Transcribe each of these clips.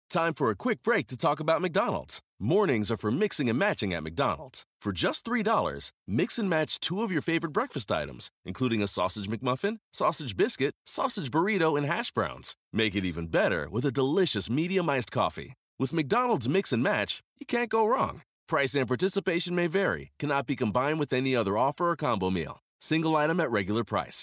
Time for a quick break to talk about McDonald's. Mornings are for mixing and matching at McDonald's. For just $3, mix and match 2 of your favorite breakfast items, including a sausage McMuffin, sausage biscuit, sausage burrito, and hash browns. Make it even better with a delicious medium iced coffee. With McDonald's Mix and Match, you can't go wrong. Price and participation may vary, cannot be combined with any other offer or combo meal. Single item at regular price.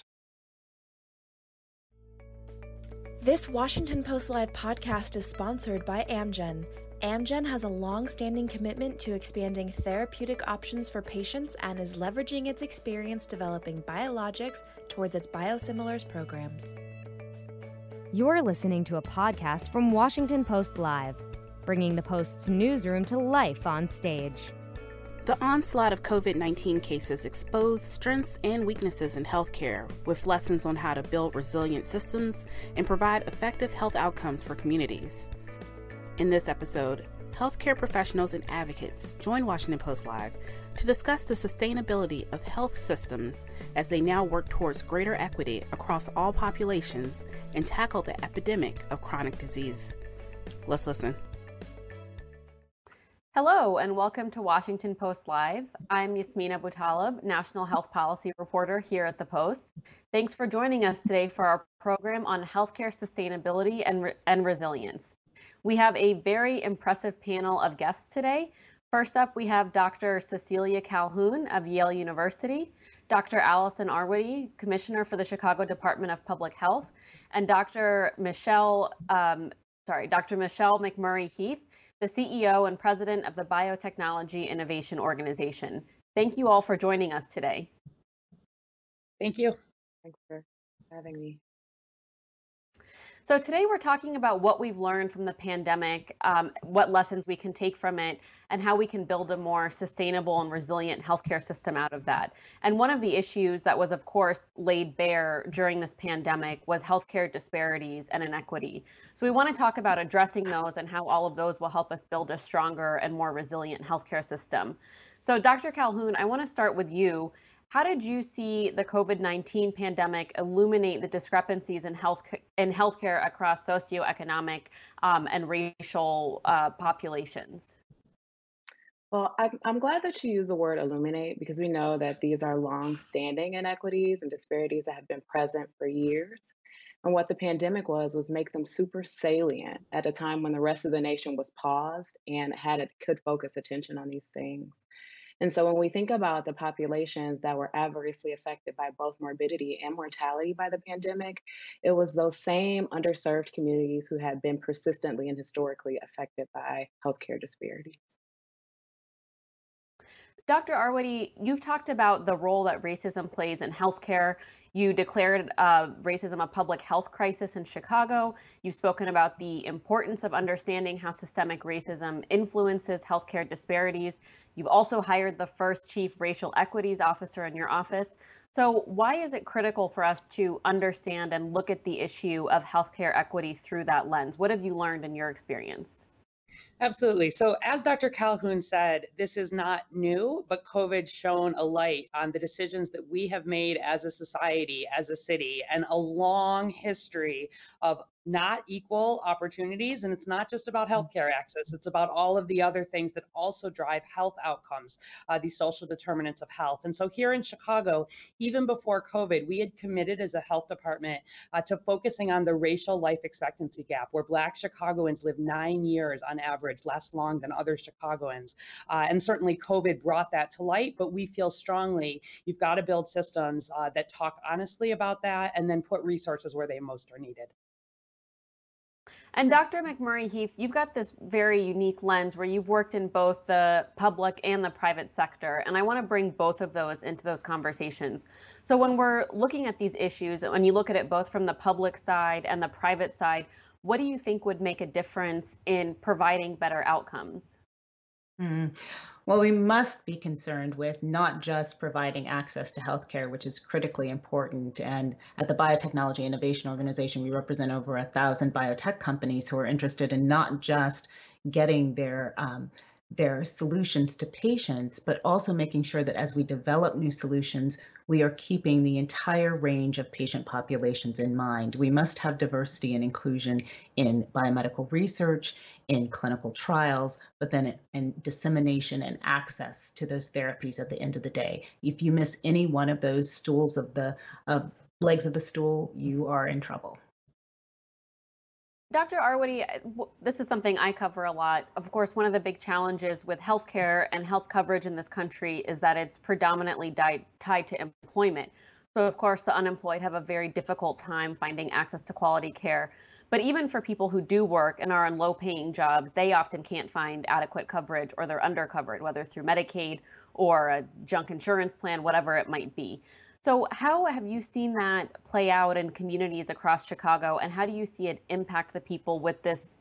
This Washington Post Live podcast is sponsored by Amgen. Amgen has a long-standing commitment to expanding therapeutic options for patients and is leveraging its experience developing biologics towards its biosimilars programs. You're listening to a podcast from Washington Post Live, bringing the Post's newsroom to life on stage. The onslaught of COVID-19 cases exposed strengths and weaknesses in healthcare, with lessons on how to build resilient systems and provide effective health outcomes for communities. In this episode, healthcare professionals and advocates join Washington Post Live to discuss the sustainability of health systems as they now work towards greater equity across all populations and tackle the epidemic of chronic disease. Let's listen. Hello, and welcome to Washington Post Live. I'm Yasmina Boutaleb, National Health Policy Reporter here at the Post. Thanks for joining us today for our program on healthcare sustainability and resilience. We have a very impressive panel of guests today. First up, we have Dr. Cecilia Calhoun of Yale University, Dr. Allison Arwady, Commissioner for the Chicago Department of Public Health, and Dr. Michelle McMurray Heath, the CEO and President of the Biotechnology Innovation Organization. Thank you all for joining us today. Thank you. Thanks for having me. So today we're talking about what we've learned from the pandemic, what lessons we can take from it, and how we can build a more sustainable and resilient healthcare system out of that. And one of the issues that was, of course, laid bare during this pandemic was healthcare disparities and inequity. So we want to talk about addressing those and how all of those will help us build a stronger and more resilient healthcare system. So Dr. Calhoun, I want to start with you. How did you see the COVID-19 pandemic illuminate the discrepancies in healthcare across socioeconomic and racial populations? Well, I'm glad that you use the word illuminate, because we know that these are long-standing inequities and disparities that have been present for years. And what the pandemic was make them super salient at a time when the rest of the nation was paused and could focus attention on these things. And so when we think about the populations that were adversely affected by both morbidity and mortality by the pandemic, it was those same underserved communities who had been persistently and historically affected by healthcare disparities. Dr. Arwady, you've talked about the role that racism plays in healthcare. You declared racism a public health crisis in Chicago. You've spoken about the importance of understanding how systemic racism influences healthcare disparities. You've also hired the first chief racial equities officer in your office. So why is it critical for us to understand and look at the issue of healthcare equity through that lens? What have you learned in your experience? Absolutely. So as Dr. Calhoun said, this is not new, but COVID shone a light on the decisions that we have made as a society, as a city, and a long history of not equal opportunities. And it's not just about healthcare access. It's about all of the other things that also drive health outcomes, these social determinants of health. And so here in Chicago, even before COVID, we had committed as a health department to focusing on the racial life expectancy gap, where Black Chicagoans live 9 years on average, less long than other Chicagoans. And certainly COVID brought that to light, but we feel strongly you've got to build systems that talk honestly about that and then put resources where they most are needed. And Dr. McMurray Heath, you've got this very unique lens where you've worked in both the public and the private sector, and I want to bring both of those into those conversations. So when we're looking at these issues, when you look at it both from the public side and the private side, what do you think would make a difference in providing better outcomes? Well, we must be concerned with not just providing access to healthcare, which is critically important. And at the Biotechnology Innovation Organization, we represent over 1,000 biotech companies who are interested in not just getting their solutions to patients, but also making sure that as we develop new solutions, we are keeping the entire range of patient populations in mind. We must have diversity and inclusion in biomedical research, in clinical trials, but then in dissemination and access to those therapies at the end of the day. If you miss any one of those stools of the legs of the stool, you are in trouble. Dr. Arwady, this is something I cover a lot. Of course, one of the big challenges with healthcare and health coverage in this country is that it's predominantly tied to employment. So, of course, the unemployed have a very difficult time finding access to quality care. But even for people who do work and are in low-paying jobs, they often can't find adequate coverage, or they're undercovered, whether through Medicaid or a junk insurance plan, whatever it might be. So how have you seen that play out in communities across Chicago, and how do you see it impact the people with this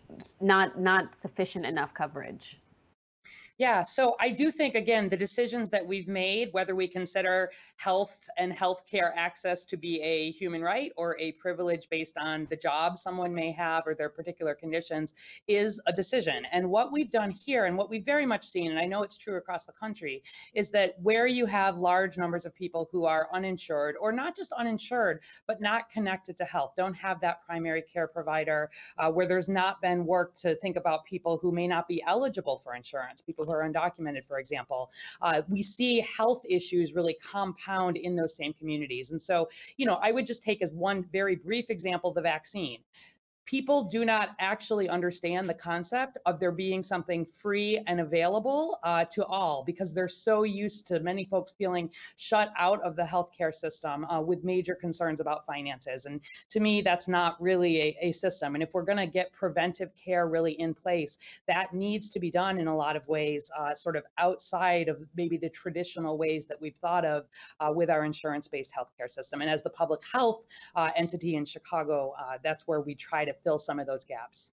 not sufficient enough coverage? Yeah, so I do think, again, the decisions that we've made, whether we consider health and healthcare access to be a human right or a privilege based on the job someone may have or their particular conditions, is a decision. And what we've done here, and what we've very much seen, and I know it's true across the country, is that where you have large numbers of people who are uninsured, or not just uninsured, but not connected to health, don't have that primary care provider, where there's not been work to think about people who may not be eligible for insurance, people who are undocumented, for example, we see health issues really compound in those same communities. And so, I would just take as one very brief example, the vaccine. People do not actually understand the concept of there being something free and available to all, because they're so used to many folks feeling shut out of the healthcare system with major concerns about finances. And to me, that's not really a system. And if we're going to get preventive care really in place, that needs to be done in a lot of ways, sort of outside of maybe the traditional ways that we've thought of with our insurance-based healthcare system. And as the public health entity in Chicago, that's where we try to fill some of those gaps.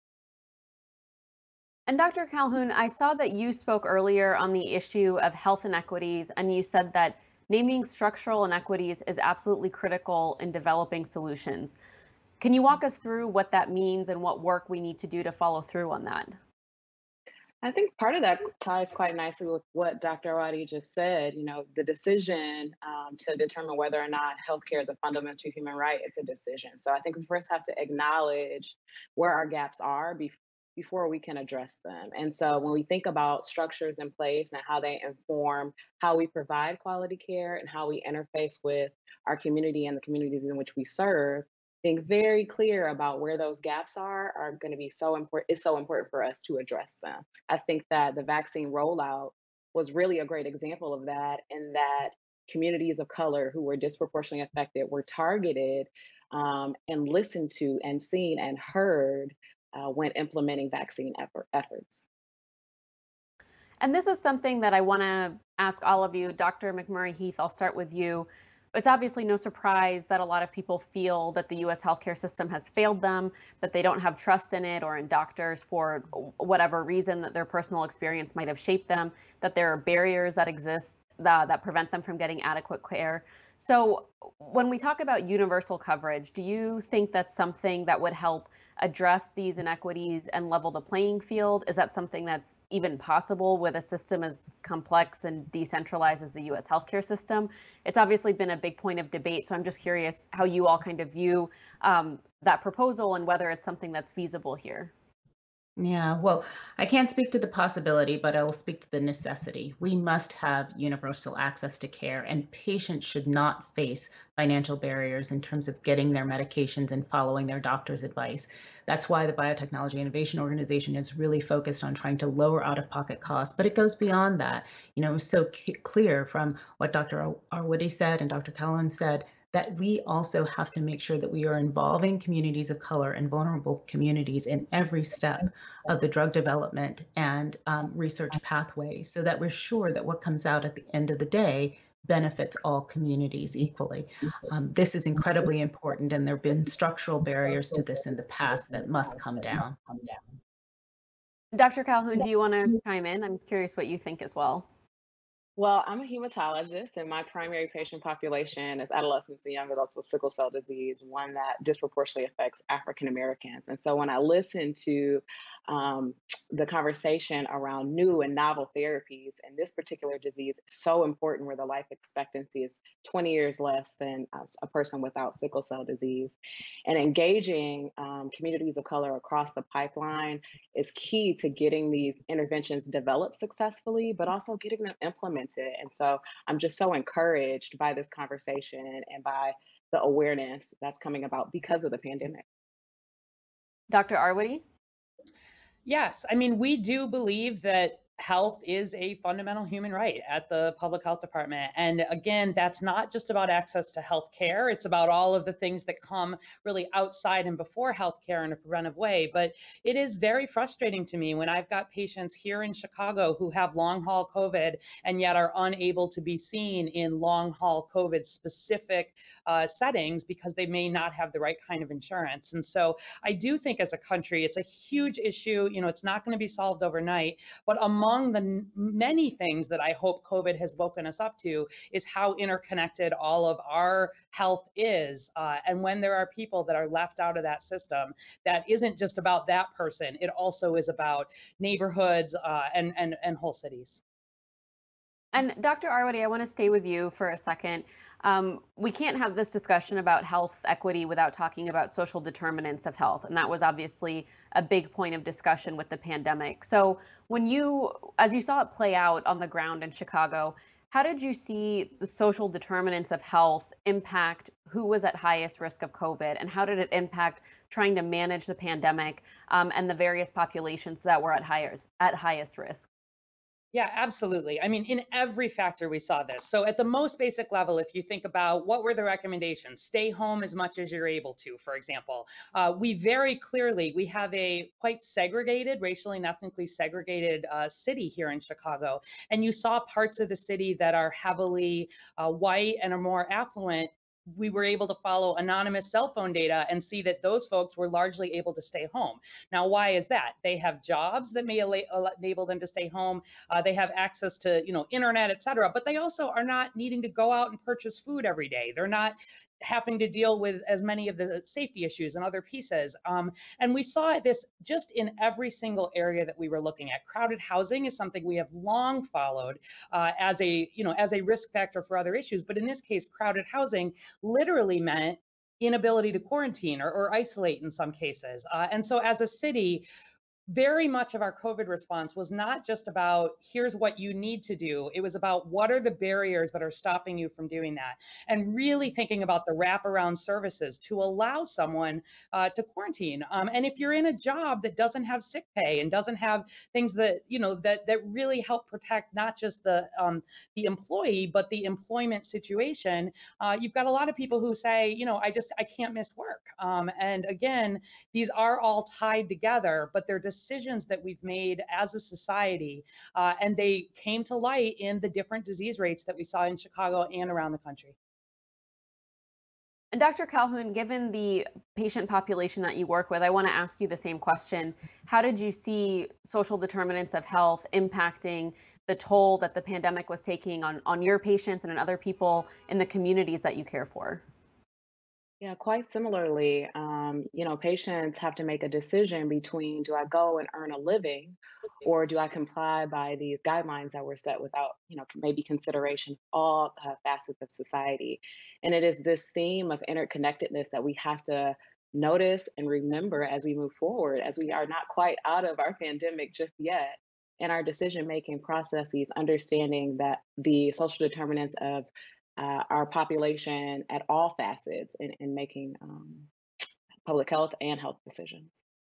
And Dr. Calhoun, I saw that you spoke earlier on the issue of health inequities, and you said that naming structural inequities is absolutely critical in developing solutions. Can you walk us through what that means and what work we need to do to follow through on that? I think part of that ties quite nicely with what Dr. Arwady just said. The decision to determine whether or not healthcare is a fundamental human right is a decision. So I think we first have to acknowledge where our gaps are before we can address them. And so when we think about structures in place and how they inform how we provide quality care and how we interface with our community and the communities in which we serve, being very clear about where those gaps are going to be so important. It's so important for us to address them. I think that the vaccine rollout was really a great example of that, in that communities of color who were disproportionately affected were targeted and listened to and seen and heard when implementing vaccine efforts. And this is something that I want to ask all of you. Dr. McMurray Heath, I'll start with you. It's obviously no surprise that a lot of people feel that the U.S. healthcare system has failed them, that they don't have trust in it or in doctors for whatever reason, that their personal experience might have shaped them, that there are barriers that exist that prevent them from getting adequate care. So when we talk about universal coverage, do you think that's something that would help address these inequities and level the playing field? Is that something that's even possible with a system as complex and decentralized as the U.S. healthcare system? It's obviously been a big point of debate, so I'm just curious how you all kind of view that proposal and whether it's something that's feasible here. Yeah, well, I can't speak to the possibility, but I will speak to the necessity. We must have universal access to care, and patients should not face financial barriers in terms of getting their medications and following their doctor's advice. That's why the Biotechnology Innovation Organization is really focused on trying to lower out-of-pocket costs, but it goes beyond that. It was so clear from what Dr. Arwady said and Dr. Calhoun said, that we also have to make sure that we are involving communities of color and vulnerable communities in every step of the drug development and research pathway, so that we're sure that what comes out at the end of the day benefits all communities equally. This is incredibly important, and there have been structural barriers to this in the past that must come down. Dr. Calhoun, do you want to chime in? I'm curious what you think as well. Well, I'm a hematologist, and my primary patient population is adolescents and young adults with sickle cell disease, one that disproportionately affects African Americans. And so when I listen to um, the conversation around new and novel therapies in this particular disease is so important, where the life expectancy is 20 years less than a person without sickle cell disease. And engaging communities of color across the pipeline is key to getting these interventions developed successfully, but also getting them implemented. And so I'm just so encouraged by this conversation and by the awareness that's coming about because of the pandemic. Dr. Arwady? Yes, I mean, we do believe that health is a fundamental human right at the public health department. And again, that's not just about access to health care. It's about all of the things that come really outside and before health care in a preventive way. But it is very frustrating to me when I've got patients here in Chicago who have long haul COVID and yet are unable to be seen in long haul COVID specific settings because they may not have the right kind of insurance. And so I do think as a country, it's a huge issue. You know, it's not going to be solved overnight, but among the many things that I hope COVID has woken us up to is how interconnected all of our health is. And when there are people that are left out of that system, that isn't just about that person. It also is about neighborhoods and whole cities. And Dr. Arwady, I want to stay with you for a second. We can't have this discussion about health equity without talking about social determinants of health. And that was obviously a big point of discussion with the pandemic. So as you saw it play out on the ground in Chicago, how did you see the social determinants of health impact who was at highest risk of COVID? And how did it impact trying to manage the pandemic and the various populations that were at highest risk? Yeah, absolutely. I mean, in every factor we saw this. So at the most basic level, if you think about what were the recommendations, stay home as much as you're able to, for example. We very clearly, we have a quite segregated, racially and ethnically segregated city here in Chicago. And you saw parts of the city that are heavily white and are more affluent. We were able to follow anonymous cell phone data and see that those folks were largely able to stay home. Now, why is that? They have jobs that may enable them to stay home. They have access to, internet, et cetera, but they also are not needing to go out and purchase food every day. They're not having to deal with as many of the safety issues and other pieces. And we saw this just in every single area that we were looking at. Crowded housing is something we have long followed as a risk factor for other issues. But in this case, crowded housing literally meant inability to quarantine or isolate in some cases. And so as a city, very much of our COVID response was not just about here's what you need to do. It was about what are the barriers that are stopping you from doing that, and really thinking about the wraparound services to allow someone to quarantine. And if you're in a job that doesn't have sick pay and doesn't have things that that really help protect not just the employee but the employment situation, you've got a lot of people who say, I can't miss work. And again, these are all tied together, but they're decisions that we've made as a society, and they came to light in the different disease rates that we saw in Chicago and around the country. And Dr. Calhoun, given the patient population that you work with, I want to ask you the same question. How did you see social determinants of health impacting the toll that the pandemic was taking on your patients and on other people in the communities that you care for? Yeah, quite similarly, patients have to make a decision between, do I go and earn a living, or do I comply by these guidelines that were set without, maybe consideration of all facets of society. And it is this theme of interconnectedness that we have to notice and remember as we move forward, as we are not quite out of our pandemic just yet. In our decision-making processes, understanding that the social determinants of our population at all facets in making public health and health decisions.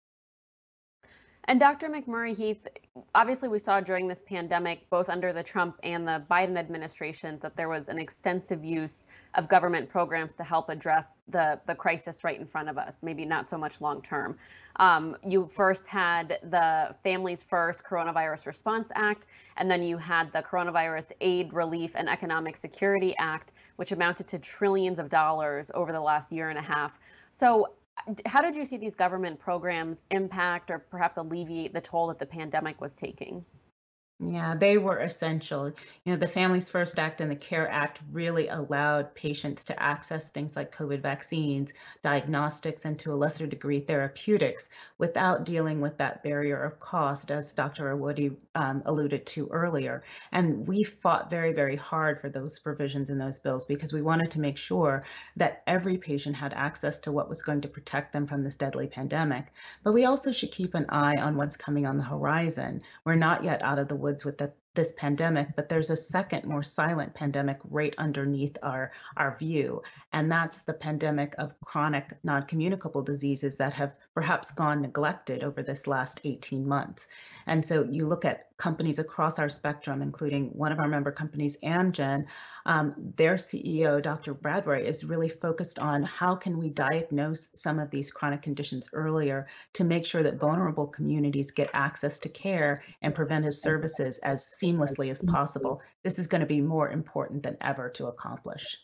And Dr. McMurray Heath, obviously we saw during this pandemic, both under the Trump and the Biden administrations, that there was an extensive use of government programs to help address the crisis right in front of us, maybe not so much long term. You first had the Families First Coronavirus Response Act, and then you had the Coronavirus Aid, Relief, and Economic Security Act, which amounted to trillions of dollars over the last year and a half. So how did you see these government programs impact or perhaps alleviate the toll that the pandemic was taking? Yeah, they were essential. The Families First Act and the CARE Act really allowed patients to access things like COVID vaccines, diagnostics, and to a lesser degree, therapeutics without dealing with that barrier of cost, as Dr. Awadi alluded to earlier. And we fought very, very hard for those provisions in those bills because we wanted to make sure that every patient had access to what was going to protect them from this deadly pandemic. But we also should keep an eye on what's coming on the horizon. We're not yet out of the woods with this pandemic, but there's a second, more silent pandemic right underneath our view, and that's the pandemic of chronic non-communicable diseases that have perhaps gone neglected over this last 18 months. And so you look at companies across our spectrum, including one of our member companies, Amgen, their CEO, Dr. Bradbury, is really focused on how can we diagnose some of these chronic conditions earlier to make sure that vulnerable communities get access to care and preventive services as seamlessly as possible. This is going to be more important than ever to accomplish.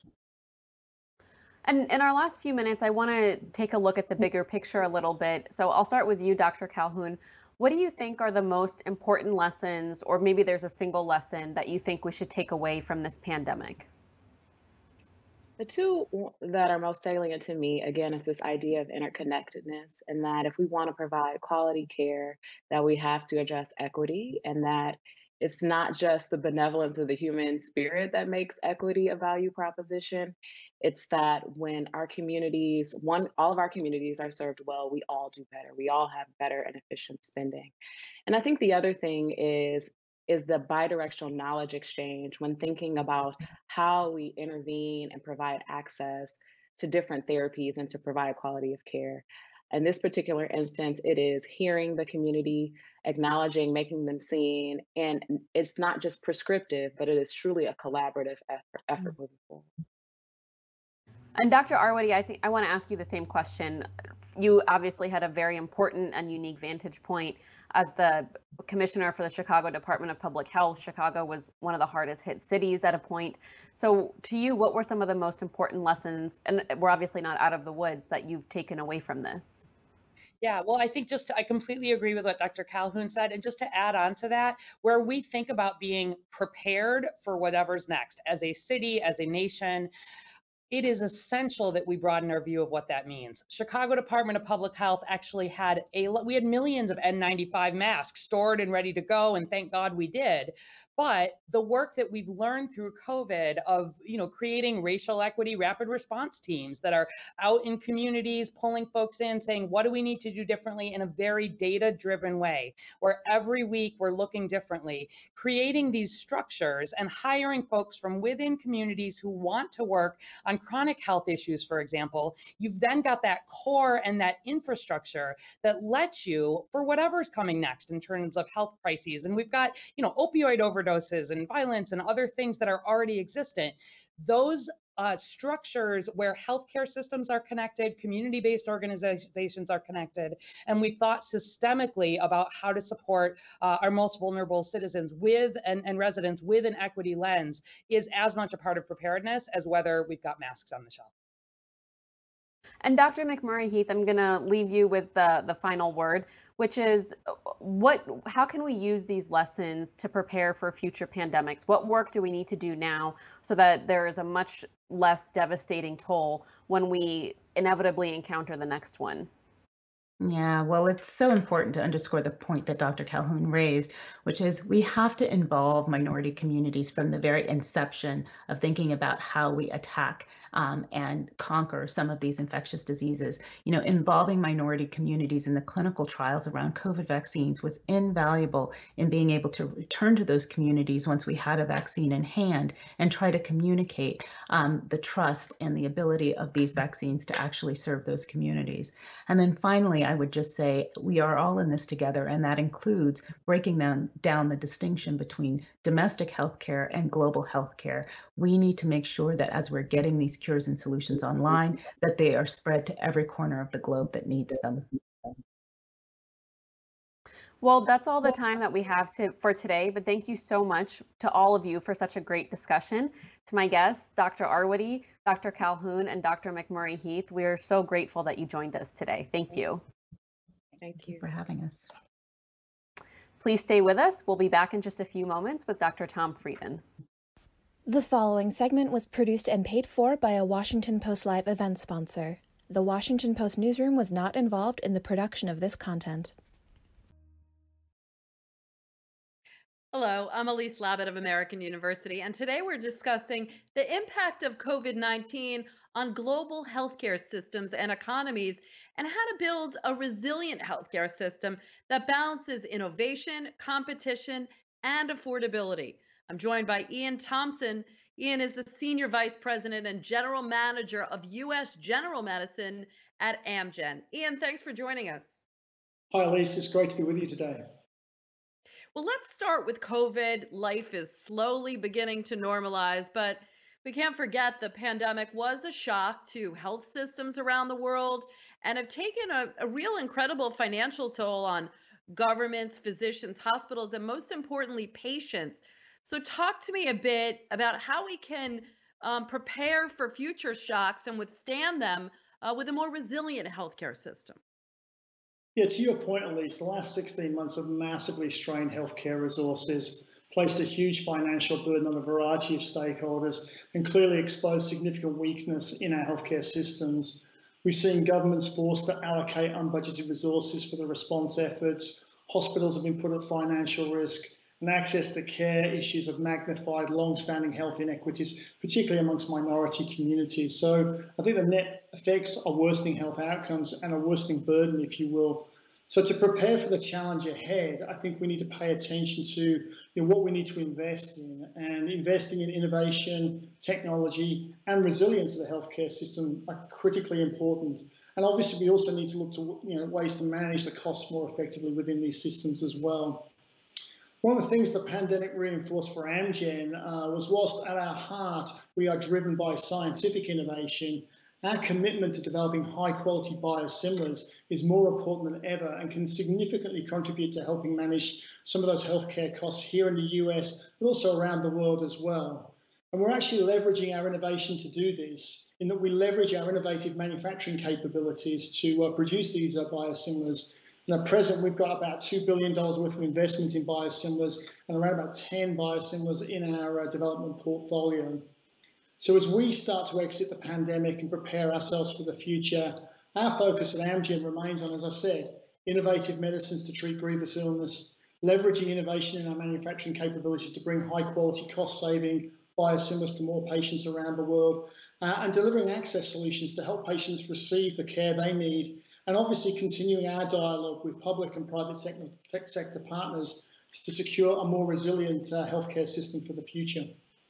And in our last few minutes, I want to take a look at the bigger picture a little bit. So I'll start with you, Dr. Calhoun. What do you think are the most important lessons, or maybe there's a single lesson that you think we should take away from this pandemic? The two that are most salient to me, again, is this idea of interconnectedness, and that if we want to provide quality care, that we have to address equity, and that it's not just the benevolence of the human spirit that makes equity a value proposition. It's that when our communities, all of our communities are served well, we all do better. We all have better and efficient spending. And I think the other thing is the bidirectional knowledge exchange when thinking about how we intervene and provide access to different therapies and to provide quality of care. In this particular instance, it is hearing the community, acknowledging, making them seen, and it's not just prescriptive, but it is truly a collaborative effort moving forward. And Dr. Arwady, I think I want to ask you the same question. You obviously had a very important and unique vantage point as the commissioner for the Chicago Department of Public Health. Chicago was one of the hardest hit cities at a point. So to you, what were some of the most important lessons, and we're obviously not out of the woods, that you've taken away from this? Yeah, well, I think I completely agree with what Dr. Calhoun said. And just to add on to that, where we think about being prepared for whatever's next as a city, as a nation, it is essential that we broaden our view of what that means. Chicago Department of Public Health actually we had millions of N95 masks stored and ready to go, and thank God we did. But the work that we've learned through COVID of, creating racial equity rapid response teams that are out in communities, pulling folks in, saying, what do we need to do differently in a very data-driven way, where every week we're looking differently, creating these structures and hiring folks from within communities who want to work on chronic health issues, for example. You've then got that core and that infrastructure that lets you, for whatever's coming next in terms of health crises, and we've got, opioid overdoses and violence and other things that are already existent, those structures where healthcare systems are connected, community-based organizations are connected, and we've thought systemically about how to support our most vulnerable citizens and residents with an equity lens is as much a part of preparedness as whether we've got masks on the shelf. And Dr. McMurray Heath, I'm going to leave you with the final word, which is how can we use these lessons to prepare for future pandemics? What work do we need to do now so that there is a much less devastating toll when we inevitably encounter the next one? Yeah, well, it's so important to underscore the point that Dr. Calhoun raised, which is we have to involve minority communities from the very inception of thinking about how we attack and conquer some of these infectious diseases. Involving minority communities in the clinical trials around COVID vaccines was invaluable in being able to return to those communities once we had a vaccine in hand and try to communicate the trust and the ability of these vaccines to actually serve those communities. And then finally, I would just say we are all in this together, and that includes breaking down the distinction between domestic healthcare and global healthcare. We need to make sure that as we're getting these cures and solutions online, that they are spread to every corner of the globe that needs them. Well, that's all the time that we have for today, but thank you so much to all of you for such a great discussion. To my guests, Dr. Arwady, Dr. Calhoun, and Dr. McMurray Heath, we are so grateful that you joined us today. Thank you. Thank you for having us. Please stay with us. We'll be back in just a few moments with Dr. Tom Frieden. The following segment was produced and paid for by a Washington Post Live event sponsor. The Washington Post newsroom was not involved in the production of this content. Hello, I'm Elise Labott of American University, and today we're discussing the impact of COVID-19 on global healthcare systems and economies, and how to build a resilient healthcare system that balances innovation, competition, and affordability. I'm joined by Ian Thompson. Ian is the Senior Vice President and General Manager of U.S. General Medicine at Amgen. Ian, thanks for joining us. Hi, Elise. It's great to be with you today. Well, let's start with COVID. Life is slowly beginning to normalize, but we can't forget the pandemic was a shock to health systems around the world and have taken a real incredible financial toll on governments, physicians, hospitals, and most importantly, patients. So talk to me a bit about how we can prepare for future shocks and withstand them with a more resilient healthcare system. Yeah, to your point, Elise, the last 16 months have massively strained healthcare resources, placed a huge financial burden on a variety of stakeholders, and clearly exposed significant weakness in our healthcare systems. We've seen governments forced to allocate unbudgeted resources for the response efforts. Hospitals have been put at financial risk, and access to care issues have magnified long-standing health inequities, particularly amongst minority communities. So I think the net effects are worsening health outcomes and a worsening burden, if you will. So to prepare for the challenge ahead, I think we need to pay attention to what we need to invest in, and investing in innovation, technology, and resilience of the healthcare system are critically important. And obviously, we also need to look to ways to manage the costs more effectively within these systems as well. One of the things the pandemic reinforced for Amgen was, whilst at our heart we are driven by scientific innovation, our commitment to developing high-quality biosimilars is more important than ever and can significantly contribute to helping manage some of those healthcare costs here in the US, but also around the world as well. And we're actually leveraging our innovation to do this, in that we leverage our innovative manufacturing capabilities to produce these biosimilars. At present, we've got about $2 billion worth of investment in biosimilars and around about 10 biosimilars in our development portfolio. So as we start to exit the pandemic and prepare ourselves for the future, our focus at Amgen remains on, as I've said, innovative medicines to treat grievous illness, leveraging innovation in our manufacturing capabilities to bring high-quality, cost-saving biosimilars to more patients around the world, and delivering access solutions to help patients receive the care they need, and obviously continuing our dialogue with public and private sector partners to secure a more resilient healthcare system for the future.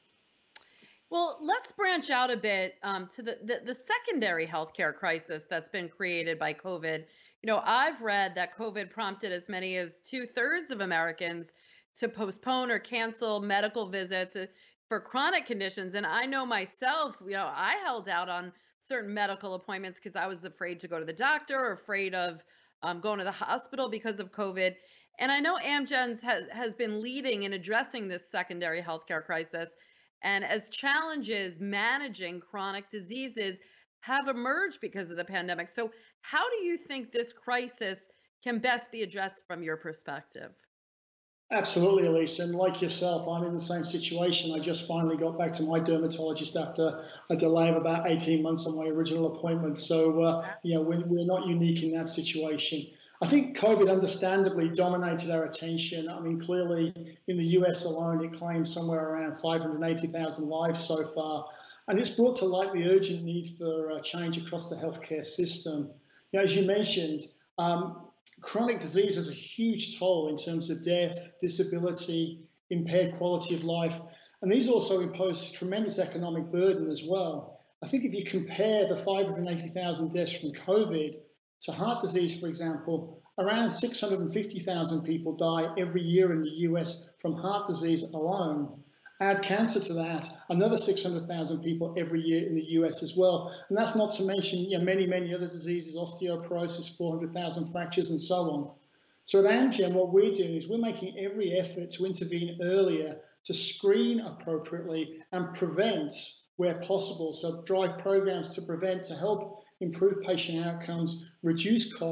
Well, let's branch out a bit to the secondary healthcare crisis that's been created by COVID. I've read that COVID prompted as many as 2/3 of Americans to postpone or cancel medical visits for chronic conditions. And I know myself, I held out on certain medical appointments because I was afraid to go to the doctor or afraid of going to the hospital because of COVID. And I know Amgen has been leading in addressing this secondary healthcare crisis. And as challenges managing chronic diseases have emerged because of the pandemic. So how do you think this crisis can best be addressed from your perspective? Absolutely, Elise. And like yourself, I'm in the same situation. I just finally got back to my dermatologist after a delay of about 18 months on my original appointment. So, we're not unique in that situation. I think COVID understandably dominated our attention. I mean, clearly in the US alone, it claims somewhere around 580,000 lives so far. And it's brought to light the urgent need for change across the healthcare system. As you mentioned, chronic disease has a huge toll in terms of death, disability, impaired quality of life, and these also impose tremendous economic burden as well. I think if you compare the 580,000 deaths from COVID to heart disease, for example, around 650,000 people die every year in the US from heart disease alone. Add cancer to that, another 600,000 people every year in the US as well. And that's not to mention many, many other diseases, osteoporosis, 400,000 fractures, and so on. So at Amgen, what we're doing is we're making every effort to intervene earlier, to screen appropriately and prevent where possible. So drive programs to prevent, to help improve patient outcomes, reduce costs,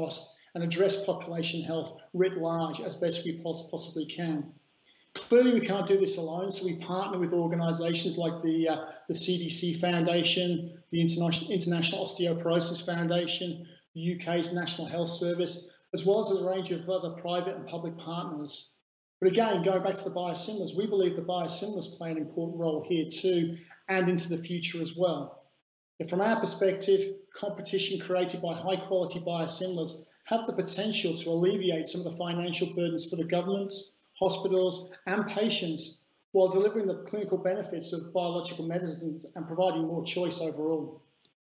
and address population health writ large as best we possibly can. Clearly, we can't do this alone, so we partner with organisations like the CDC Foundation, the International Osteoporosis Foundation, the UK's National Health Service, as well as a range of other private and public partners. But again, going back to the biosimilars, we believe the biosimilars play an important role here too, and into the future as well. And from our perspective, competition created by high-quality biosimilars have the potential to alleviate some of the financial burdens for the governments, hospitals, and patients, while delivering the clinical benefits of biological medicines and providing more choice overall.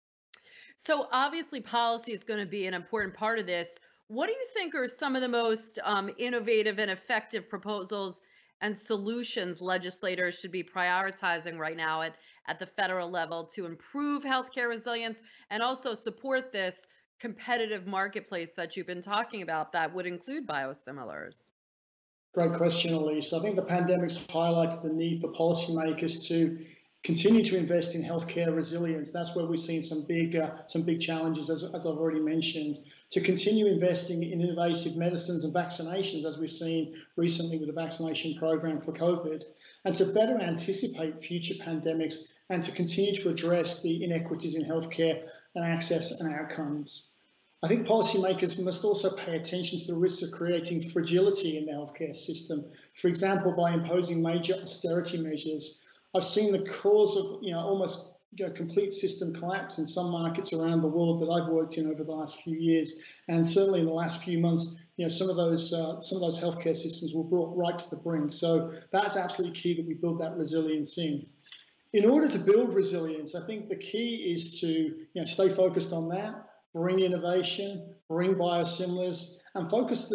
So obviously policy is going to be an important part of this. What do you think are some of the most innovative and effective proposals and solutions legislators should be prioritizing right now at the federal level to improve healthcare resilience and also support this competitive marketplace that you've been talking about that would include biosimilars? Great question, Elise. I think the pandemic's highlighted the need for policymakers to continue to invest in healthcare resilience. That's where we've seen some big challenges, as I've already mentioned. To continue investing in innovative medicines and vaccinations, as we've seen recently with the vaccination program for COVID, and to better anticipate future pandemics and to continue to address the inequities in healthcare and access and outcomes. I think policymakers must also pay attention to the risks of creating fragility in the healthcare system. For example, by imposing major austerity measures. I've seen the cause of almost complete system collapse in some markets around the world that I've worked in over the last few years, and certainly in the last few months, some of those healthcare systems were brought right to the brink. So that's absolutely key that we build that resilience in. In order to build resilience, I think the key is to stay focused on that. Bring innovation, bring biosimilars, and focus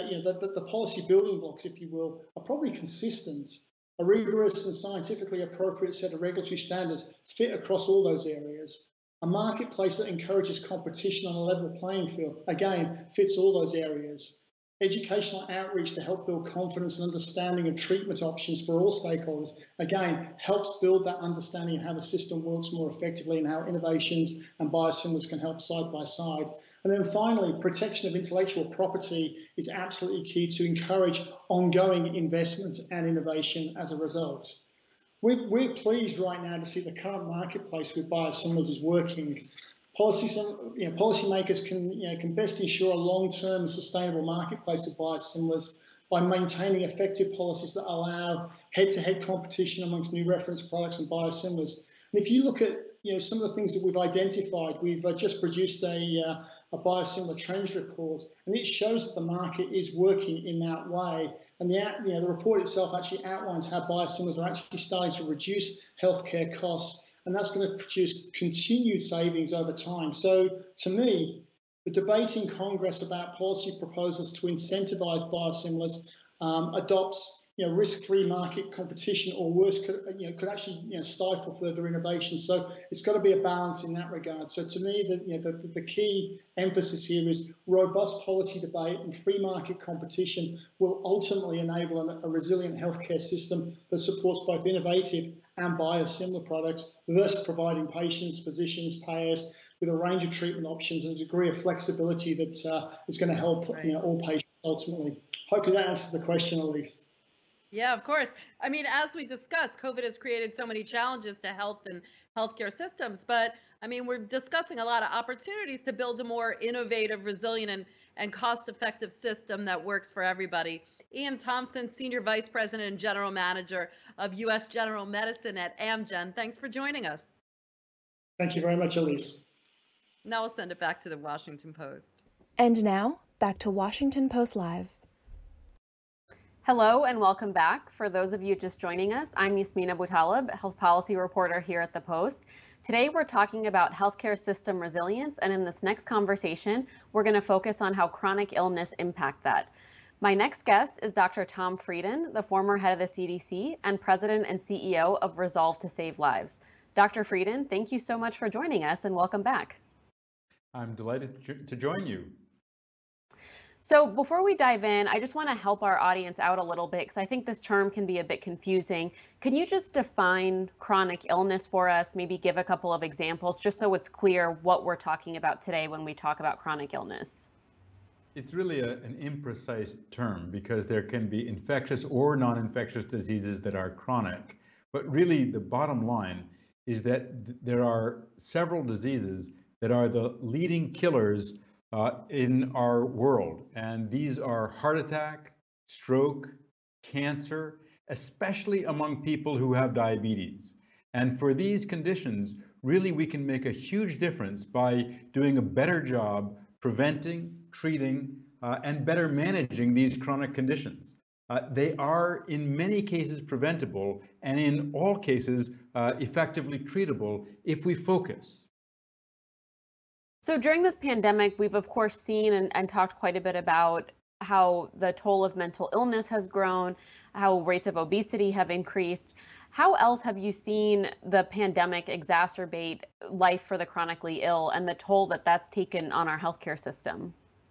the policy building blocks, if you will, are probably consistent. A rigorous and scientifically appropriate set of regulatory standards fit across all those areas. A marketplace that encourages competition on a level playing field, again, fits all those areas. Educational outreach to help build confidence and understanding of treatment options for all stakeholders, again, helps build that understanding of how the system works more effectively and how innovations and biosimilars can help side by side. And then finally, protection of intellectual property is absolutely key to encourage ongoing investment and innovation as a result. We're pleased right now to see the current marketplace with biosimilars is working. Policymakers can best ensure a long-term sustainable marketplace with biosimilars by maintaining effective policies that allow head-to-head competition amongst new reference products and biosimilars. And if you look at some of the things that we've identified, we've just produced a biosimilar trends report, and it shows that the market is working in that way. And the report itself actually outlines how biosimilars are actually starting to reduce healthcare costs, and that's going to produce continued savings over time. So to me, the debate in Congress about policy proposals to incentivize biosimilars adopts risk-free market competition, or worse, could actually stifle further innovation. So it's got to be a balance in that regard. So to me, the key emphasis here is robust policy debate and free market competition will ultimately enable a resilient healthcare system that supports both innovative and biosimilar products, thus providing patients, physicians, payers with a range of treatment options and a degree of flexibility that is going to help all patients ultimately. Hopefully that answers the question, Elise. Yeah, of course. I mean, as we discussed, COVID has created so many challenges to health and healthcare systems, but I mean, we're discussing a lot of opportunities to build a more innovative, resilient, and cost-effective system that works for everybody. Ian Thompson, Senior Vice President and General Manager of U.S. General Medicine at Amgen. Thanks for joining us. Thank you very much, Elise. Now I'll send it back to the Washington Post. And now, back to Washington Post Live. Hello and welcome back. For those of you just joining us, I'm Yasmina Boutaleb, health policy reporter here at the Post. Today we're talking about healthcare system resilience, and in this next conversation, we're going to focus on how chronic illness impact that. My next guest is Dr. Tom Frieden, the former head of the CDC and president and CEO of Resolve to Save Lives. Dr. Frieden, thank you so much for joining us and welcome back. I'm delighted to join you. So before we dive in, I just want to help our audience out a little bit because I think this term can be a bit confusing. Can you just define chronic illness for us, maybe give a couple of examples just so it's clear what we're talking about today when we talk about chronic illness? It's really an imprecise term because there can be infectious or non-infectious diseases that are chronic. But really, the bottom line is that there are several diseases that are the leading killers in our world. And these are heart attack, stroke, cancer, especially among people who have diabetes. And for these conditions, really, we can make a huge difference by doing a better job preventing, treating, and better managing these chronic conditions. They are in many cases preventable and in all cases effectively treatable if we focus. So during this pandemic, we've of course seen and talked quite a bit about how the toll of mental illness has grown, how rates of obesity have increased. How else have you seen the pandemic exacerbate life for the chronically ill and the toll that that's taken on our healthcare system?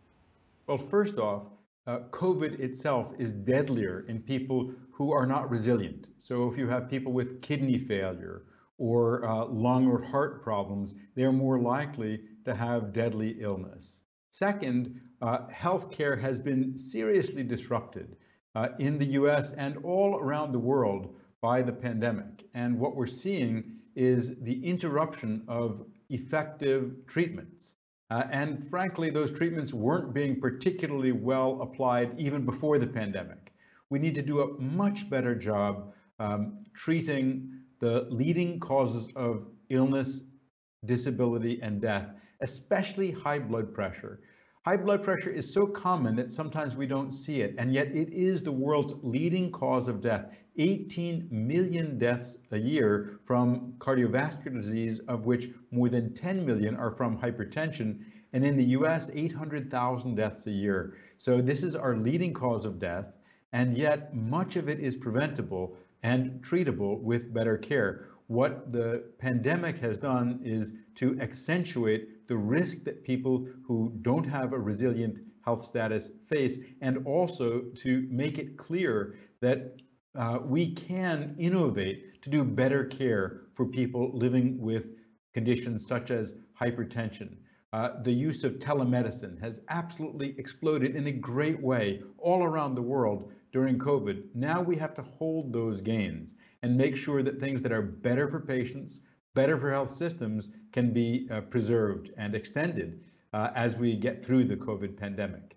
Well, first off, COVID itself is deadlier in people who are not resilient. So if you have people with kidney failure or lung or heart problems, they're more likely to have deadly illness. Second, healthcare has been seriously disrupted in the US and all around the world by the pandemic. And what we're seeing is the interruption of effective treatments. And frankly, those treatments weren't being particularly well applied even before the pandemic. We need to do a much better job treating the leading causes of illness, disability, and death, especially high blood pressure. High blood pressure is so common that sometimes we don't see it, and yet it is the world's leading cause of death. 18 million deaths a year from cardiovascular disease, of which more than 10 million are from hypertension, and in the US, 800,000 deaths a year. So this is our leading cause of death, and yet much of it is preventable and treatable with better care. What the pandemic has done is to accentuate the risk that people who don't have a resilient health status face, and also to make it clear that we can innovate to do better care for people living with conditions such as hypertension. The use of telemedicine has absolutely exploded in a great way all around the world during COVID. Now we have to hold those gains and make sure that things that are better for patients, better for health systems can be preserved and extended as we get through the COVID pandemic.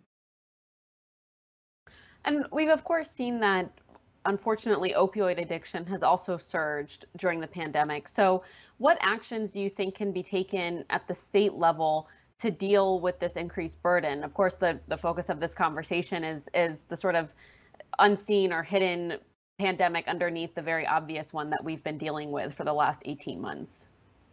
And we've of course seen that, unfortunately, opioid addiction has also surged during the pandemic. So what actions do you think can be taken at the state level to deal with this increased burden? Of course, the focus of this conversation is the sort of unseen or hidden pandemic underneath the very obvious one that we've been dealing with for the last 18 months.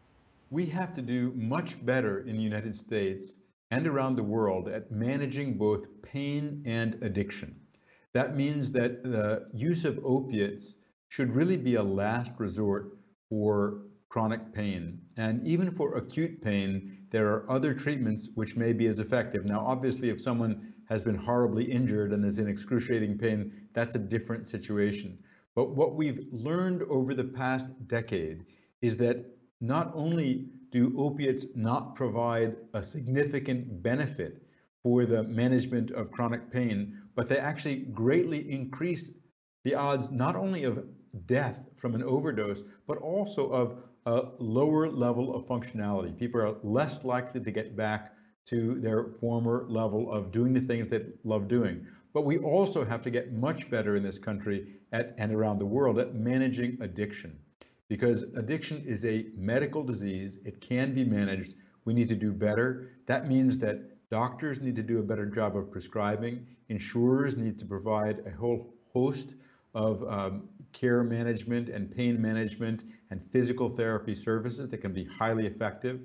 We have to do much better in the United States and around the world at managing both pain and addiction. That means that the use of opiates should really be a last resort for chronic pain. And even for acute pain, there are other treatments which may be as effective. Now, obviously, if someone has been horribly injured and is in excruciating pain, that's a different situation. But what we've learned over the past decade is that not only do opiates not provide a significant benefit for the management of chronic pain, but they actually greatly increase the odds not only of death from an overdose, but also of a lower level of functionality. People are less likely to get back to their former level of doing the things they love doing. But we also have to get much better in this country and around the world at managing addiction, because addiction is a medical disease. It can be managed. We need to do better. That means that doctors need to do a better job of prescribing. Insurers need to provide a whole host of care management and pain management and physical therapy services that can be highly effective.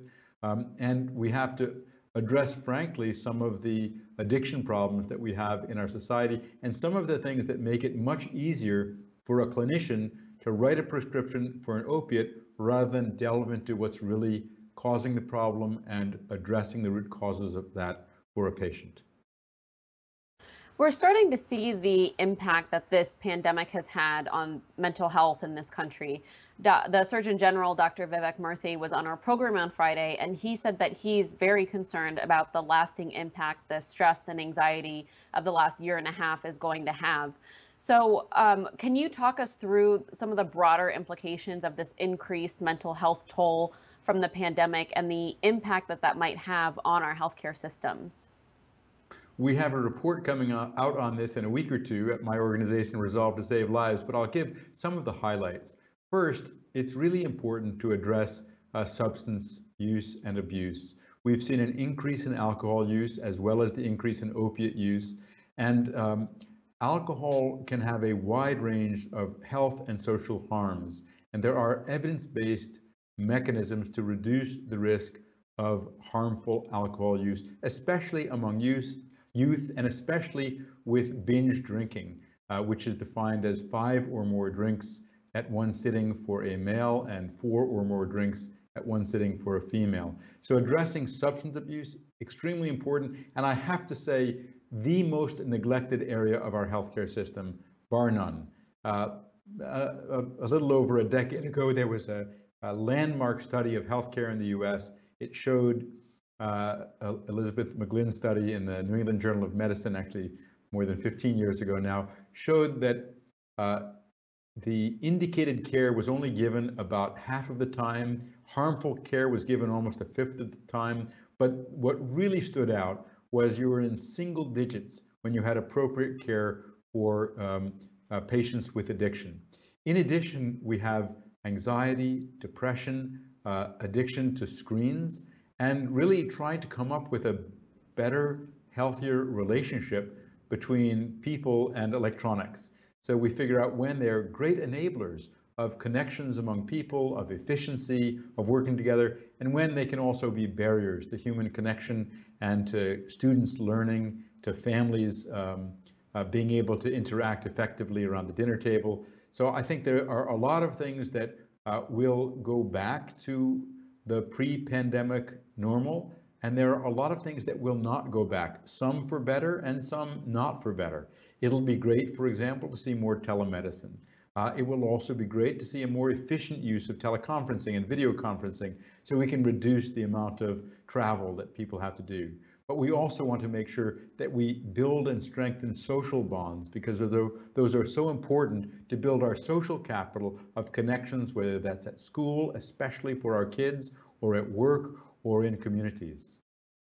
And we have to address, frankly, some of the addiction problems that we have in our society and some of the things that make it much easier for a clinician to write a prescription for an opiate rather than delve into what's really causing the problem and addressing the root causes of that for a patient. We're starting to see the impact that this pandemic has had on mental health in this country. The Surgeon General, Dr. Vivek Murthy, was on our program on Friday, and he said that he's very concerned about the lasting impact the stress and anxiety of the last year and a half is going to have. So can you talk us through some of the broader implications of this increased mental health toll from the pandemic and the impact that that might have on our healthcare systems? We have a report coming out on this in a week or two at my organization, Resolve to Save Lives, but I'll give some of the highlights. First, it's really important to address substance use and abuse. We've seen an increase in alcohol use as well as the increase in opiate use, and alcohol can have a wide range of health and social harms, and there are evidence-based mechanisms to reduce the risk of harmful alcohol use, especially among youth, and especially with binge drinking, which is defined as 5 or more drinks at one sitting for a male and 4 or more drinks at one sitting for a female. So addressing substance abuse, extremely important, and I have to say, the most neglected area of our healthcare system, bar none. A little over a decade ago, there was a landmark study of healthcare in the US. It showed Elizabeth McGlynn's study in the New England Journal of Medicine, actually more than 15 years ago now, showed that the indicated care was only given about half of the time. Harmful care was given almost a fifth of the time. But what really stood out was you were in single digits when you had appropriate care for patients with addiction. In addition, we have anxiety, depression, addiction to screens, and really trying to come up with a better, healthier relationship between people and electronics. So we figure out when they're great enablers of connections among people, of efficiency, of working together, and when they can also be barriers to human connection and to students learning, to families being able to interact effectively around the dinner table. So I think there are a lot of things that will go back to the pre-pandemic normal, and there are a lot of things that will not go back, some for better and some not for better. It'll be great, for example, to see more telemedicine. It will also be great to see a more efficient use of teleconferencing and video conferencing so we can reduce the amount of travel that people have to do. But we also want to make sure that we build and strengthen social bonds, because those are so important to build our social capital of connections, whether that's at school, especially for our kids, or at work, or in communities.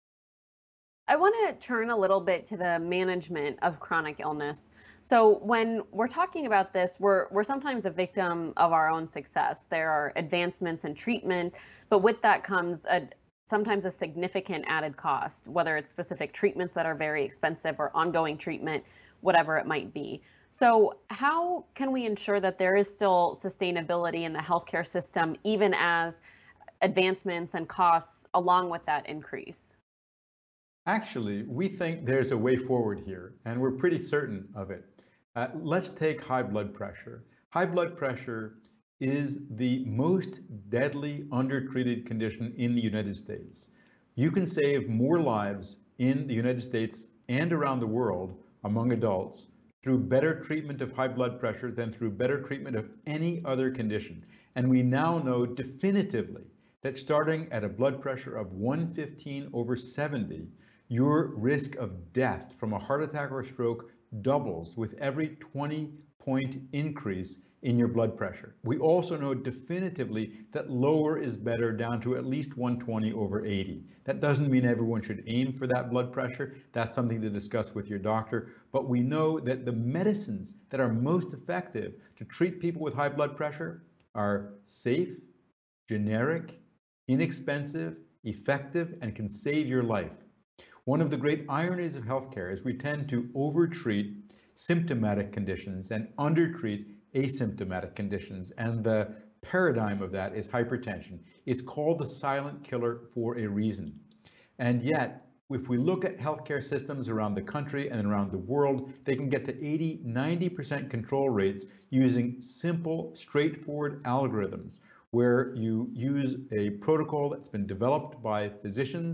I want to turn a little bit to the management of chronic illness. So when we're talking about this, we're sometimes a victim of our own success. There are advancements in treatment, but with that comes sometimes a significant added cost, whether it's specific treatments that are very expensive or ongoing treatment, whatever it might be. So how can we ensure that there is still sustainability in the healthcare system, even as advancements and costs along with that increase? Actually, we think there's a way forward here, and we're pretty certain of it. Let's take high blood pressure. High blood pressure is the most deadly undertreated condition in the United States. You can save more lives in the United States and around the world among adults through better treatment of high blood pressure than through better treatment of any other condition. And we now know definitively that starting at a blood pressure of 115/70, your risk of death from a heart attack or stroke doubles with every 20-point increase in your blood pressure. We also know definitively that lower is better, down to at least 120/80. That doesn't mean everyone should aim for that blood pressure. That's something to discuss with your doctor. But we know that the medicines that are most effective to treat people with high blood pressure are safe, generic, inexpensive, effective, and can save your life. One of the great ironies of healthcare is we tend to overtreat symptomatic conditions and undertreat asymptomatic conditions, and the paradigm of that is hypertension. It's called the silent killer for a reason. And yet, if we look at healthcare systems around the country and around the world, they can get to 80-90% control rates using simple, straightforward algorithms where you use a protocol that's been developed by physicians.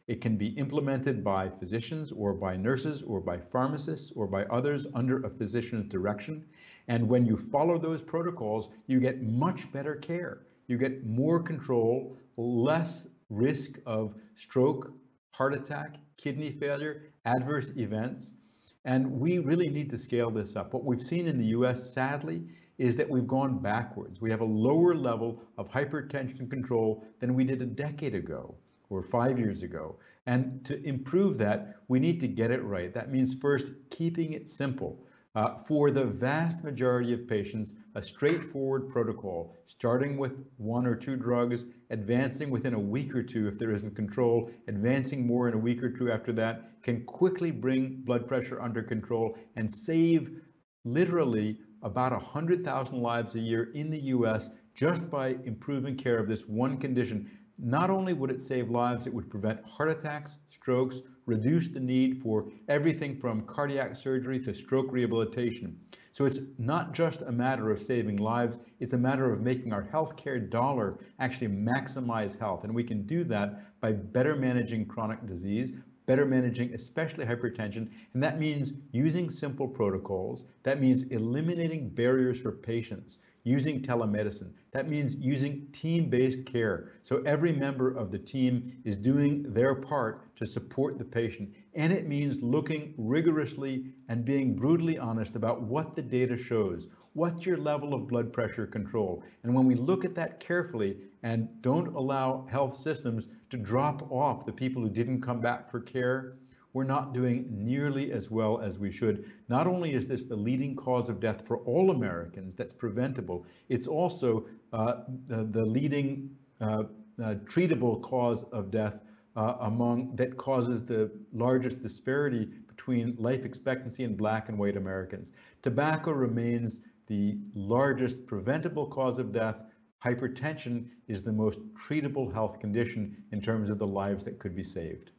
It can be implemented by physicians or by nurses or by pharmacists or by others under a physician's direction. And when you follow those protocols, you get much better care. You get more control, less risk of stroke, heart attack, kidney failure, adverse events. And we really need to scale this up. What we've seen in the US, sadly, is that we've gone backwards. We have a lower level of hypertension control than we did a decade ago or 5 years ago. And to improve that, we need to get it right. That means first, keeping it simple. For the vast majority of patients, a straightforward protocol, starting with 1 or 2 drugs, advancing within a week or 2 if there isn't control, advancing more in a week or 2 after that, can quickly bring blood pressure under control and save literally about 100,000 lives a year in the US just by improving care of this one condition. Not only would it save lives, it would prevent heart attacks, strokes, reduce the need for everything from cardiac surgery to stroke rehabilitation. So it's not just a matter of saving lives, it's a matter of making our healthcare dollar actually maximize health. And we can do that by better managing chronic disease, better managing especially hypertension, and that means using simple protocols. That means eliminating barriers for patients, using telemedicine. That means using team-based care. So every member of the team is doing their part to support the patient. And it means looking rigorously and being brutally honest about what the data shows. What's your level of blood pressure control? And when we look at that carefully and don't allow health systems to drop off the people who didn't come back for care, we're not doing nearly as well as we should. Not only is this the leading cause of death for all Americans that's preventable, it's also the leading treatable cause of death that causes the largest disparity between life expectancy in Black and white Americans. Tobacco remains the largest preventable cause of death. Hypertension is the most treatable health condition in terms of the lives that could be saved.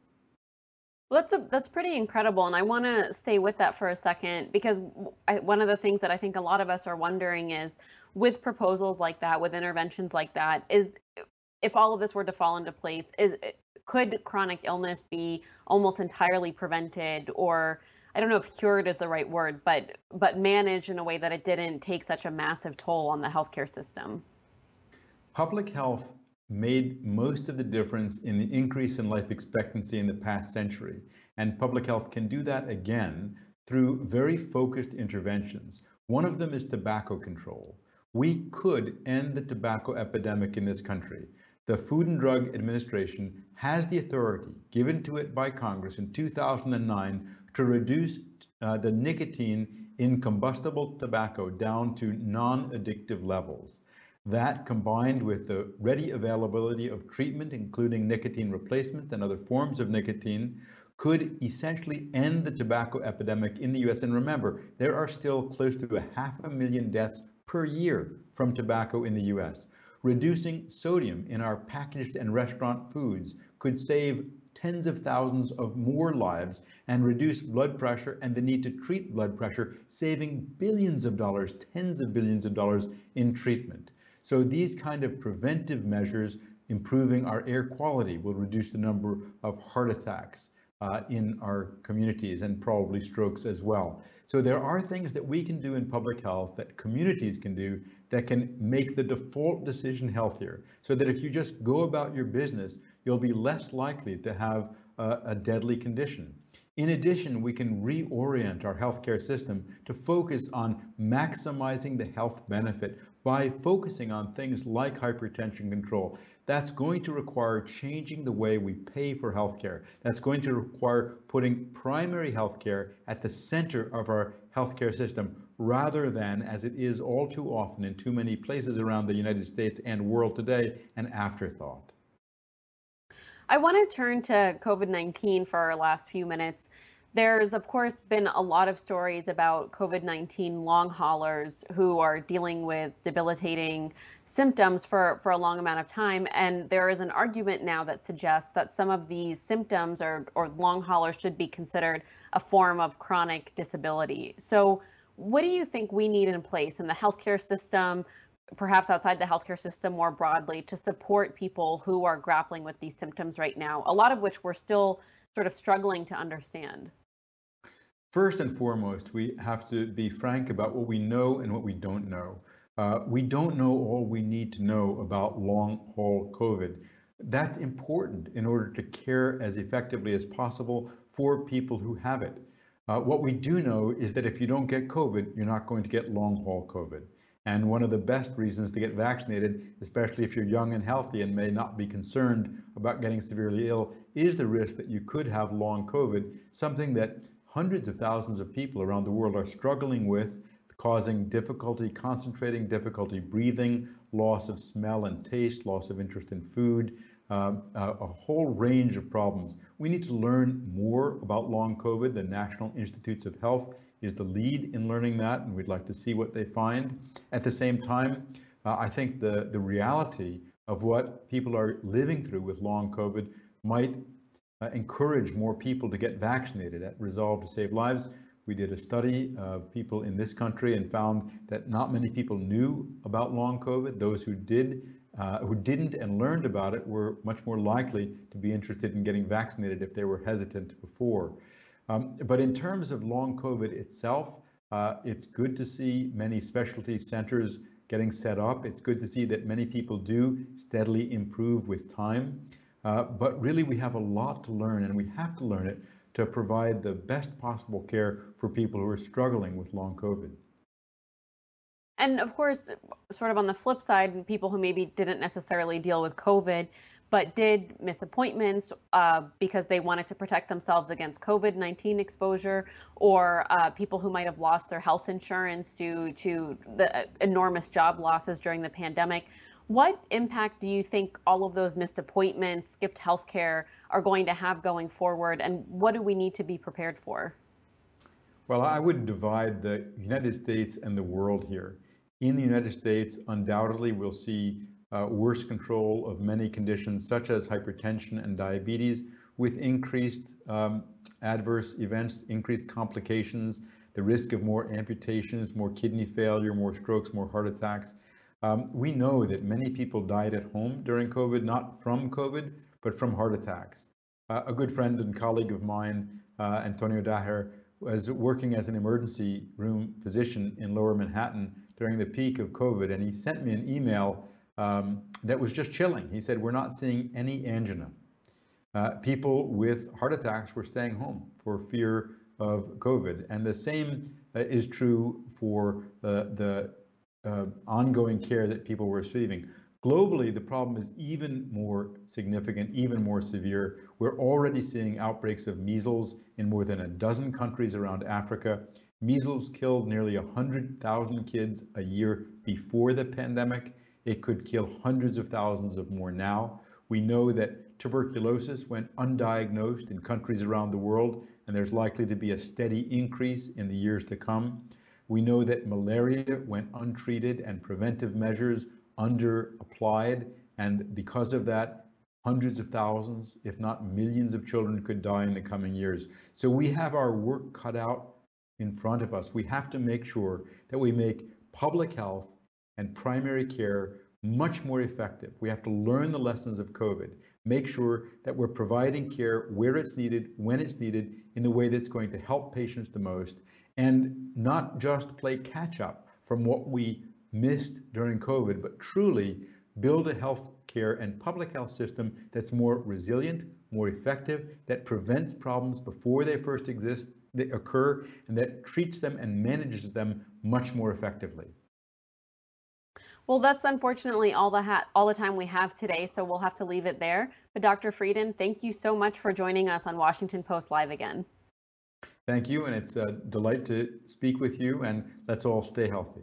Well, that's pretty incredible, and I want to stay with that for a second because one of the things that I think a lot of us are wondering is, with proposals like that, with interventions like that, is if all of this were to fall into place, could chronic illness be almost entirely prevented, or I don't know if cured is the right word, but managed in a way that it didn't take such a massive toll on the healthcare system? Public health made most of the difference in the increase in life expectancy in the past century. And public health can do that again through very focused interventions. One of them is tobacco control. We could end the tobacco epidemic in this country. The Food and Drug Administration has the authority given to it by Congress in 2009 to reduce the nicotine in combustible tobacco down to non-addictive levels. That, combined with the ready availability of treatment, including nicotine replacement and other forms of nicotine, could essentially end the tobacco epidemic in the US. And remember, there are still close to 500,000 deaths per year from tobacco in the US. Reducing sodium in our packaged and restaurant foods could save tens of thousands of more lives and reduce blood pressure and the need to treat blood pressure, saving billions of dollars, tens of billions of dollars in treatment. So these kind of preventive measures, improving our air quality, will reduce the number of heart attacks in our communities and probably strokes as well. So there are things that we can do in public health that communities can do that can make the default decision healthier, so that if you just go about your business, you'll be less likely to have a deadly condition. In addition, we can reorient our healthcare system to focus on maximizing the health benefit by focusing on things like hypertension control. That's going to require changing the way we pay for healthcare. That's going to require putting primary healthcare at the center of our healthcare system, rather than, as it is all too often in too many places around the United States and world today, an afterthought. I want to turn to COVID-19 for our last few minutes. There's, of course, been a lot of stories about COVID-19 long haulers who are dealing with debilitating symptoms for a long amount of time. And there is an argument now that suggests that some of these symptoms or long haulers should be considered a form of chronic disability. So what do you think we need in place in the healthcare system, perhaps outside the healthcare system more broadly, to support people who are grappling with these symptoms right now, a lot of which we're still sort of struggling to understand? First and foremost, we have to be frank about what we know and what we don't know. We don't know all we need to know about long-haul COVID. That's important in order to care as effectively as possible for people who have it. What we do know is that if you don't get COVID, you're not going to get long-haul COVID. And one of the best reasons to get vaccinated, especially if you're young and healthy and may not be concerned about getting severely ill, is the risk that you could have long COVID, something that hundreds of thousands of people around the world are struggling with, causing difficulty concentrating, difficulty breathing, loss of smell and taste, loss of interest in food, a whole range of problems. We need to learn more about long COVID. The National Institutes of Health is the lead in learning that, and we'd like to see what they find. At the same time, I think the reality of what people are living through with long COVID might encourage more people to get vaccinated at Resolve to Save Lives. We did a study of people in this country and found that not many people knew about long COVID. Those who didn't and learned about it were much more likely to be interested in getting vaccinated if they were hesitant before. But in terms of long COVID itself, it's good to see many specialty centers getting set up. It's good to see that many people do steadily improve with time. But really, we have a lot to learn, and we have to learn it to provide the best possible care for people who are struggling with long COVID. And of course, sort of on the flip side, people who maybe didn't necessarily deal with COVID, but did miss appointments because they wanted to protect themselves against COVID-19 exposure, or people who might have lost their health insurance due to the enormous job losses during the pandemic. What impact do you think all of those missed appointments, skipped healthcare are going to have going forward, and what do we need to be prepared for? Well, I would divide the United States and the world here. In the United States, undoubtedly, we'll see worse control of many conditions such as hypertension and diabetes, with increased adverse events, increased complications, the risk of more amputations, more kidney failure, more strokes, more heart attacks. We know that many people died at home during COVID, not from COVID, but from heart attacks. A good friend and colleague of mine, Antonio Daher, was working as an emergency room physician in Lower Manhattan during the peak of COVID, and he sent me an email that was just chilling. He said, "We're not seeing any angina." People with heart attacks were staying home for fear of COVID, and the same is true for the ongoing care that people were receiving. Globally, the problem is even more significant, even more severe. We're already seeing outbreaks of measles in more than a dozen countries around Africa. Measles killed nearly 100,000 kids a year before the pandemic. It could kill hundreds of thousands of more now. We know that tuberculosis went undiagnosed in countries around the world, and there's likely to be a steady increase in the years to come. We know that malaria went untreated and preventive measures under-applied, and because of that, hundreds of thousands, if not millions of children could die in the coming years. So we have our work cut out in front of us. We have to make sure that we make public health and primary care much more effective. We have to learn the lessons of COVID, make sure that we're providing care where it's needed, when it's needed, in the way that's going to help patients the most, and not just play catch up from what we missed during COVID, but truly build a health care and public health system that's more resilient, more effective, that prevents problems before they first they occur, and that treats them and manages them much more effectively. Well, that's unfortunately all the time we have today, so we'll have to leave it there. But Dr. Frieden, thank you so much for joining us on Washington Post Live again. Thank you, and it's a delight to speak with you, and let's all stay healthy.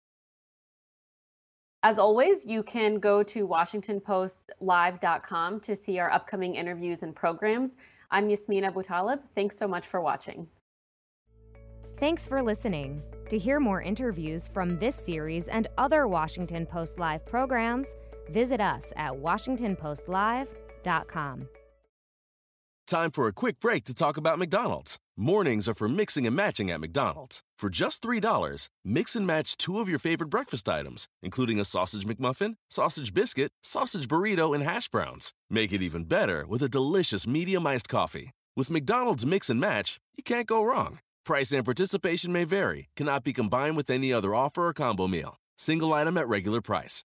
As always, you can go to WashingtonPostLive.com to see our upcoming interviews and programs. I'm Yasmin Abutaleb. Thanks so much for watching. Thanks for listening. To hear more interviews from this series and other Washington Post Live programs, visit us at WashingtonPostLive.com. Time for a quick break to talk about McDonald's. Mornings are for mixing and matching at McDonald's. For just $3, mix and match 2 of your favorite breakfast items, including a sausage McMuffin, sausage biscuit, sausage burrito, and hash browns. Make it even better with a delicious medium iced coffee. With McDonald's Mix and Match, you can't go wrong. Price and participation may vary, cannot be combined with any other offer or combo meal. Single item at regular price.